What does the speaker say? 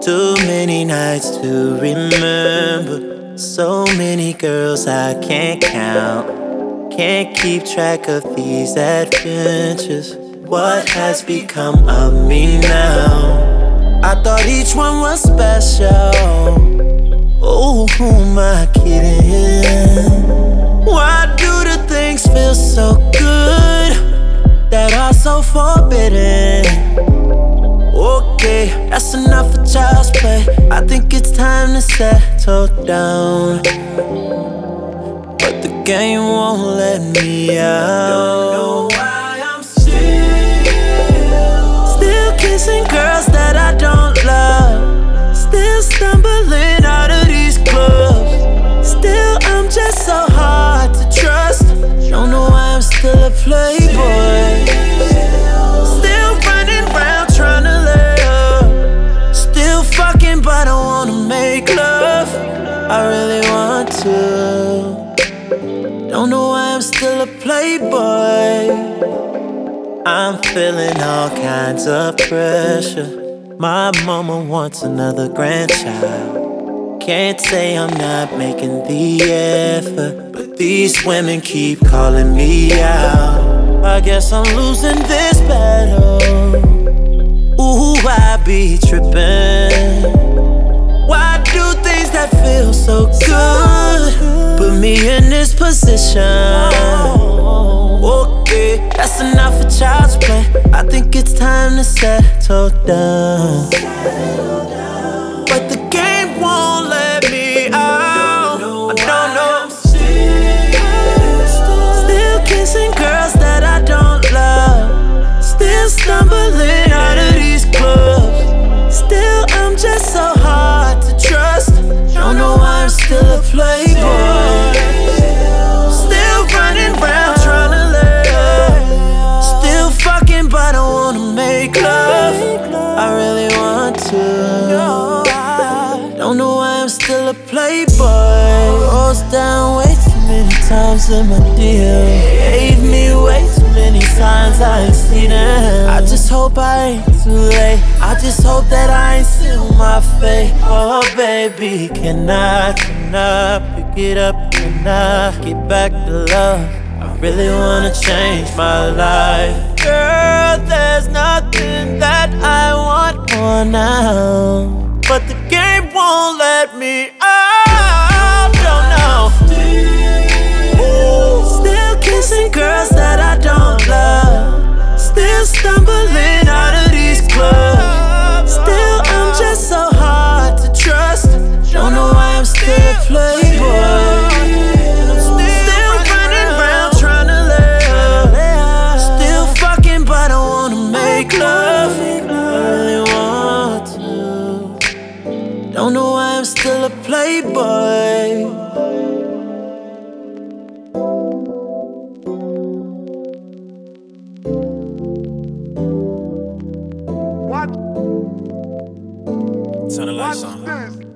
Too many nights to remember. So many girls I can't count. Can't keep track of these adventures. What has become of me now? I thought each one was special. Oh, who am I kidding? Why do the things feel so good that are so forbidden? Okay, that's enough for child's play. I think it's time to settle down, but the game won't let me out. Don't know why I'm still kissing girls that I don't love. Still stumbling out of these clubs. Still I'm just so hard to trust. Don't know why I'm still a playboy. Still running around trying to lay up. Still fucking but I wanna make love. I really want to. Don't know why I'm still a playboy. I'm feeling all kinds of pressure. My mama wants another grandchild. Can't say I'm not making the effort, but these women keep calling me out. I guess I'm losing this battle. Ooh, I be tripping. Why do things that feel so good put me in this position? Okay, that's enough for child's play. I think it's time to settle down, but the game won't let me out. I don't know. Still kissing girls that I don't love. Still stumbling out of these clubs. Still I'm just so hard to trust. Don't know why I'm still a playboy. Still running around trying to lay up. Still fucking but I wanna make love. I really want to. Don't know why I'm still a playboy. Rose down way too many times in my deal. Gave me way too many signs I ain't seen them. I just hope I ain't too late. I just hope that I ain't sealed my fate. Oh baby, can I pick it up? Can I get back to love? I really wanna change my life. Girl, there's nothing that I want more now, but the game won't let me out. Don't know. Still kissing girls that I don't love. Still stumbling out of these clubs. Still I'm just so hard to trust. Don't know why I'm still a playboy. Still running around trying to lay up. Still fucking but I wanna make love. I really want to. Don't know why I'm still a playboy. What? Turn the lights What's on. this?